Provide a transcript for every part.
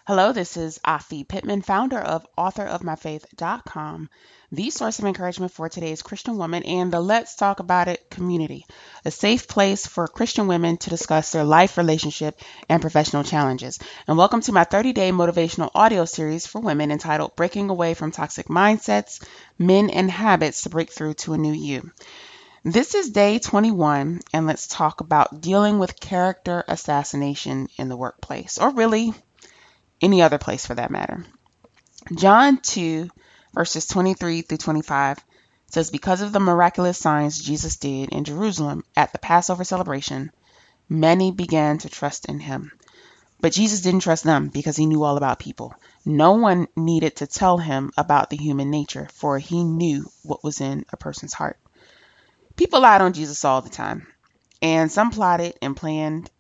Hello, this is Afi Pittman, founder of authorofmyfaith.com, the source of encouragement for today's Christian woman and the Let's Talk About It community, a safe place for Christian women to discuss their life, relationship, and professional challenges. And welcome to my 30-day motivational audio series for women entitled Breaking Away from Toxic Mindsets, Men, and Habits to Break Through to a New You. This is day 21, and let's talk about dealing with character assassination in the workplace, or really any other place for that matter. John 2, verses 23 through 25 says, because of the miraculous signs Jesus did in Jerusalem at the Passover celebration, many began to trust in him. But Jesus didn't trust them because he knew all about people. No one needed to tell him about the human nature, for he knew what was in a person's heart. People lied on Jesus all the time, and some plotted and planned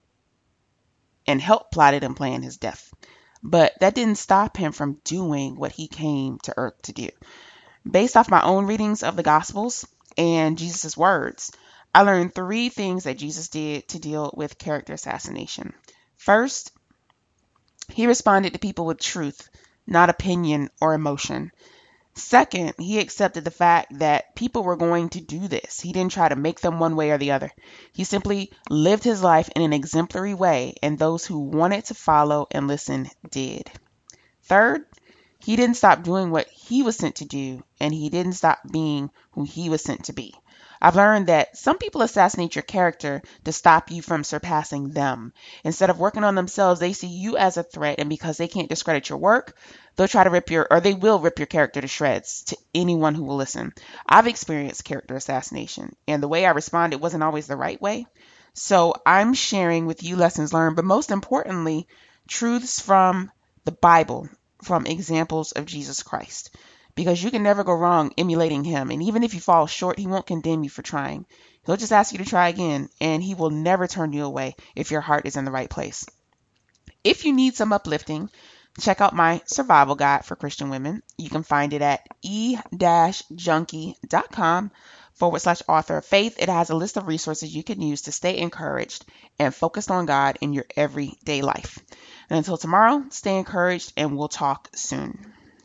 and helped plotted and plan his death. But that didn't stop him from doing what he came to earth to do. Based off my own readings of the Gospels and Jesus' words, I learned 3 things that Jesus did to deal with character assassination. First, he responded to people with truth, not opinion or emotion. Second, he accepted the fact that people were going to do this. He didn't try to make them one way or the other. He simply lived his life in an exemplary way, and those who wanted to follow and listen did. Third, he didn't stop doing what he was sent to do, and he didn't stop being who he was sent to be. I've learned that some people assassinate your character to stop you from surpassing them. Instead of working on themselves, they see you as a threat, and because they can't discredit your work, they will rip your character to shreds to anyone who will listen. I've experienced character assassination, and the way I responded wasn't always the right way. So I'm sharing with you lessons learned, but most importantly, truths from the Bible, from examples of Jesus Christ. Because you can never go wrong emulating him. And even if you fall short, he won't condemn you for trying. He'll just ask you to try again, and he will never turn you away if your heart is in the right place. If you need some uplifting, check out my survival guide for Christian women. You can find it at e-junkie.com/author of faith. It has a list of resources you can use to stay encouraged and focused on God in your everyday life. And until tomorrow, stay encouraged, and we'll talk soon.